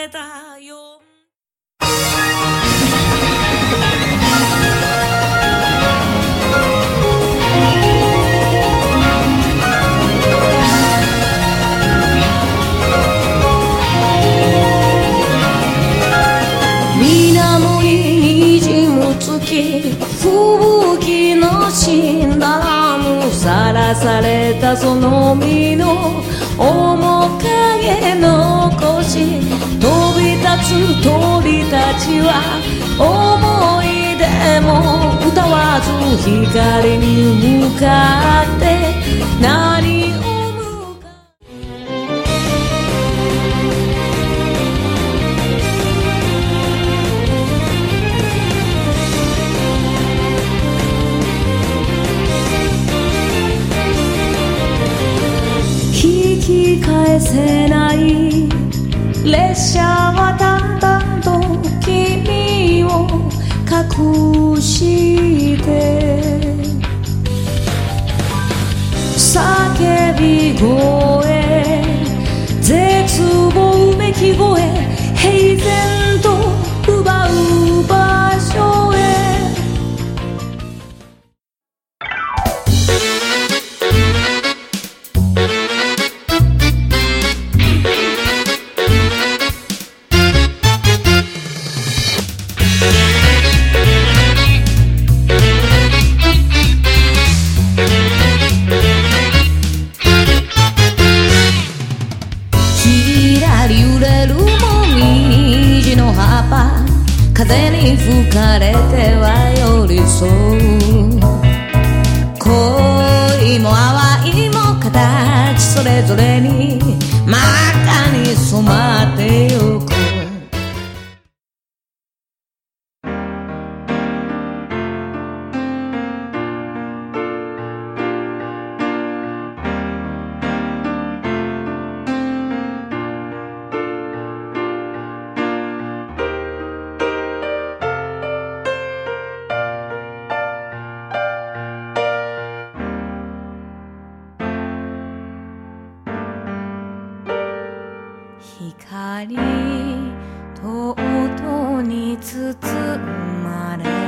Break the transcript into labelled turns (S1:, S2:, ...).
S1: れたよ。
S2: 水面に滲む月、吹雪の死んだラム、さらされたその身の面影残し、飛び立つ鳥たちは思い出も歌わず光に向かって何を引き返せない列車はだんだんと君を隠して叫び声、絶望うめき声、平然と奪う場所へ。揺れるもみじの葉っぱ、風に吹かれては寄り添う。恋も淡いも形それぞれに真っ赤に染まってゆく。光と音に包まれ